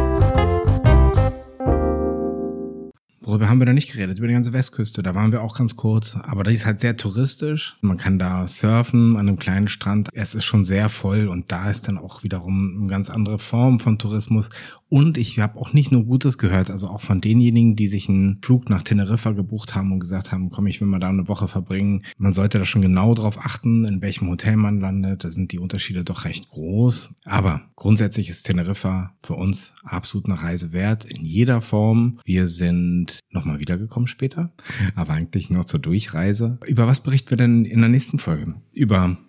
Worüber haben wir da nicht geredet? Über die ganze Westküste, da waren wir auch ganz kurz. Aber die ist halt sehr touristisch. Man kann da surfen an einem kleinen Strand. Es ist schon sehr voll und da ist dann auch wiederum eine ganz andere Form von Tourismus. Und ich habe auch nicht nur Gutes gehört, also auch von denjenigen, die sich einen Flug nach Teneriffa gebucht haben und gesagt haben, komm, ich will mal da eine Woche verbringen. Man sollte da schon genau drauf achten, in welchem Hotel man landet. Da sind die Unterschiede doch recht groß. Aber grundsätzlich ist Teneriffa für uns absolut eine Reise wert, in jeder Form. Wir sind nochmal wiedergekommen später, aber eigentlich nur zur Durchreise. Über was berichten wir denn in der nächsten Folge? Über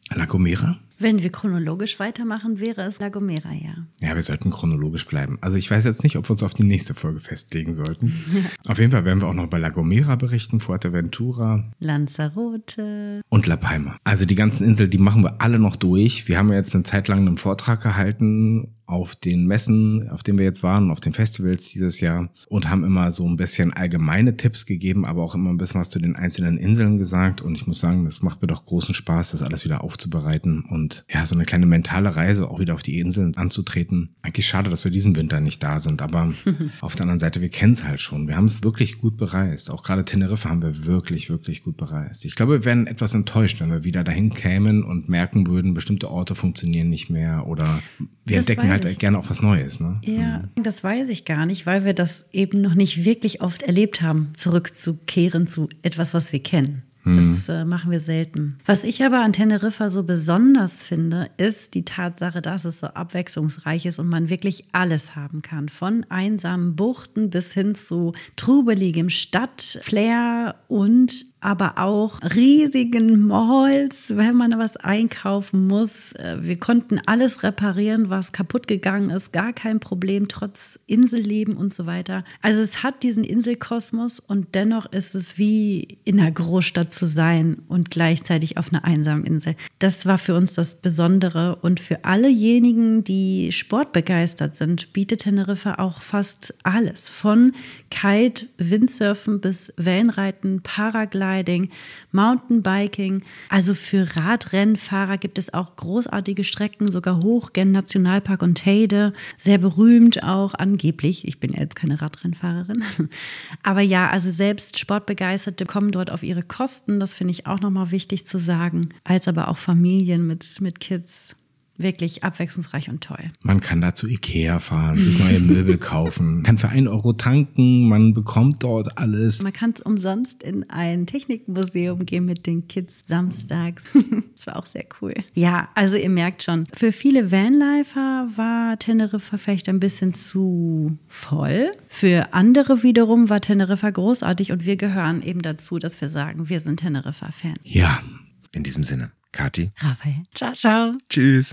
La Gomera? Wenn wir chronologisch weitermachen, wäre es La Gomera, ja. Ja, wir sollten chronologisch bleiben. Also ich weiß jetzt nicht, ob wir uns auf die nächste Folge festlegen sollten. Auf jeden Fall werden wir auch noch bei La Gomera berichten, Fuerteventura, Lanzarote und La Palma. Also die ganzen Inseln, die machen wir alle noch durch. Wir haben jetzt eine Zeit lang einen Vortrag gehalten auf den Messen, auf denen wir jetzt waren, auf den Festivals dieses Jahr und haben immer so ein bisschen allgemeine Tipps gegeben, aber auch immer ein bisschen was zu den einzelnen Inseln gesagt. Und ich muss sagen, das macht mir doch großen Spaß, das alles wieder aufzubereiten und ja, so eine kleine mentale Reise auch wieder auf die Inseln anzutreten. Eigentlich schade, dass wir diesen Winter nicht da sind, aber auf der anderen Seite, wir kennen es halt schon. Wir haben es wirklich gut bereist. Auch gerade Teneriffa haben wir wirklich, wirklich gut bereist. Ich glaube, wir wären etwas enttäuscht, wenn wir wieder dahin kämen und merken würden, bestimmte Orte funktionieren nicht mehr oder wir Das entdecken halt ich. gerne auch was Neues. Ne? Ja, das weiß ich gar nicht, weil wir das eben noch nicht wirklich oft erlebt haben, zurückzukehren zu etwas, was wir kennen. Das äh, machen wir selten. Was ich aber an Teneriffa so besonders finde, ist die Tatsache, dass es so abwechslungsreich ist und man wirklich alles haben kann. Von einsamen Buchten bis hin zu trubeligem Stadtflair und aber auch riesigen Malls, wenn man was einkaufen muss. Wir konnten alles reparieren, was kaputt gegangen ist, gar kein Problem, trotz Inselleben und so weiter. Also es hat diesen Inselkosmos und dennoch ist es wie in einer Großstadt zu sein und gleichzeitig auf einer einsamen Insel. Das war für uns das Besondere und für allejenigen, die sportbegeistert sind, bietet Teneriffa auch fast alles. Von Kite, Windsurfen bis Wellenreiten, Paragliding, Mountainbiking. Also für Radrennfahrer gibt es auch großartige Strecken, sogar hoch gen Nationalpark und Teide. Sehr berühmt auch angeblich. Ich bin ja jetzt keine Radrennfahrerin. Aber ja, also selbst Sportbegeisterte kommen dort auf ihre Kosten. Das finde ich auch nochmal wichtig zu sagen. Als aber auch Familien mit, mit Kids. Wirklich abwechslungsreich und toll. Man kann da zu Ikea fahren, sich neue Möbel kaufen, kann für einen Euro tanken, man bekommt dort alles. Man kann umsonst in ein Technikmuseum gehen mit den Kids samstags. Das war auch sehr cool. Ja, also ihr merkt schon, für viele Vanlifer war Teneriffa vielleicht ein bisschen zu voll. Für andere wiederum war Teneriffa großartig und wir gehören eben dazu, dass wir sagen, wir sind Teneriffa-Fans. Ja, in diesem Sinne. Kathi. Raphael. Ciao, ciao. Tschüss.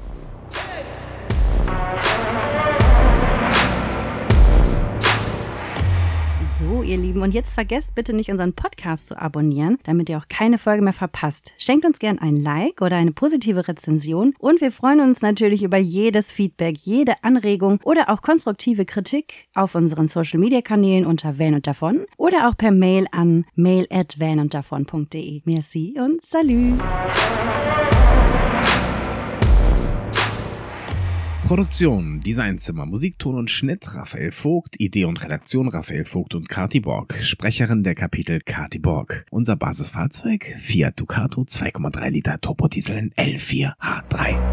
So, ihr Lieben, und jetzt vergesst bitte nicht, unseren Podcast zu abonnieren, damit ihr auch keine Folge mehr verpasst. Schenkt uns gern ein Like oder eine positive Rezension und wir freuen uns natürlich über jedes Feedback, jede Anregung oder auch konstruktive Kritik auf unseren Social-Media-Kanälen unter Van und Davon oder auch per Mail an mail at van und davon punkt de. Merci und salü! Produktion, Designzimmer, Musikton und Schnitt Raphael Vogt, Idee und Redaktion Raphael Vogt und Kathi Borg, Sprecherin der Kapitel Kathi Borg. Unser Basisfahrzeug Fiat Ducato zwei Komma drei Liter Turbodiesel in L vier H drei.